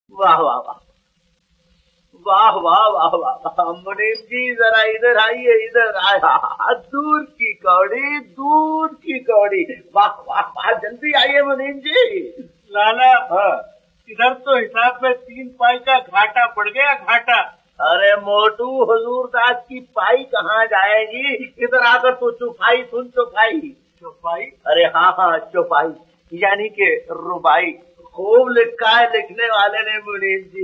वाह वाह वाह वाह वाह वाह वाह वाह। मुनीम जी जरा इधर आइए, इधर आया। दूर की कौड़ी, दूर की कौड़ी। वाह वाह वाह, जल्दी आइए मुनीम जी। लाला, हाँ। इधर तो हिसाब में 3 पाई का घाटा पड़ गया, घाटा। अरे मोटू, हुजूर दास की पाई कहाँ जाएगी, इधर आकर तो चुपाई सुन, चुपाई। चौपाई? अरे हाँ हाँ, चौपाई यानी के रुबाई। खूब लिखा है लिखने वाले ने मुनीम जी।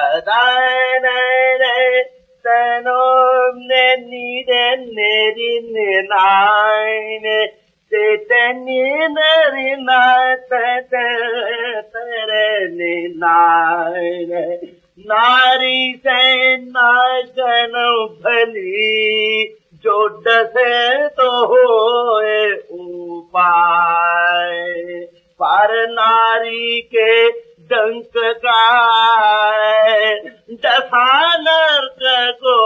नारी से नागन भली, जो डसे तो होए उपाय। पर नारी के डंक का डसा नर्क को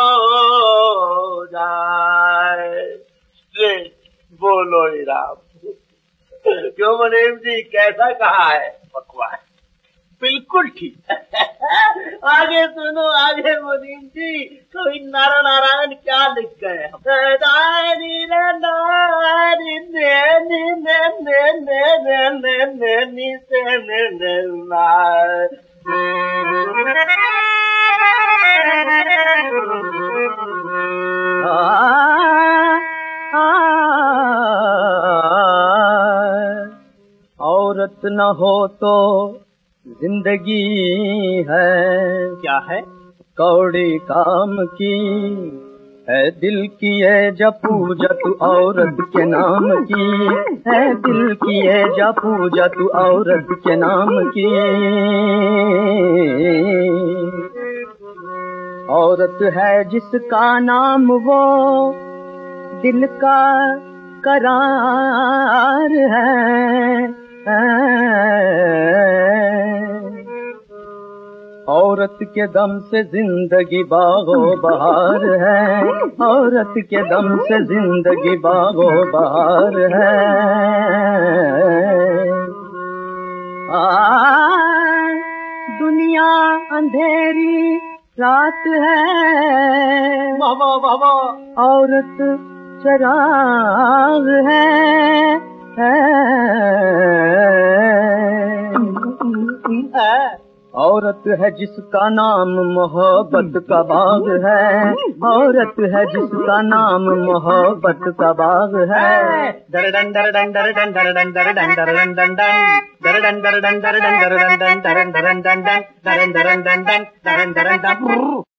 जाए। बोलो ही राम। क्यों मुनीम जी, कैसा कहा है? बकवास, बिल्कुल ठीक। आगे सुनो, आगे मुनीम जी, कोई नारायण क्या लिख गए हम। औरत न हो तो जिंदगी है क्या है? कौड़ी काम की है, दिल की है जपूजत औरत के नाम की है, दिल की है जपूजत औरत के नाम की। औरत है जिसका नाम वो दिल का करार है। औरत के दम से जिंदगी बागो बहार है, औरत के दम से जिंदगी बागो बहार है। दुनिया अंधेरी रात है, बाबा बाबा, औरत चराग है। औरत है जिसका नाम मोहब्बत का बाग है, औरत है जिसका नाम मोहब्बत का बाग है। दरडन दरडन दरडन दरडन दरडन दरडन दरडन दरडन दरडन दरडन दरडन दरडन दरडन दरडन दरडन दरडन दरडन दरडन दरडन।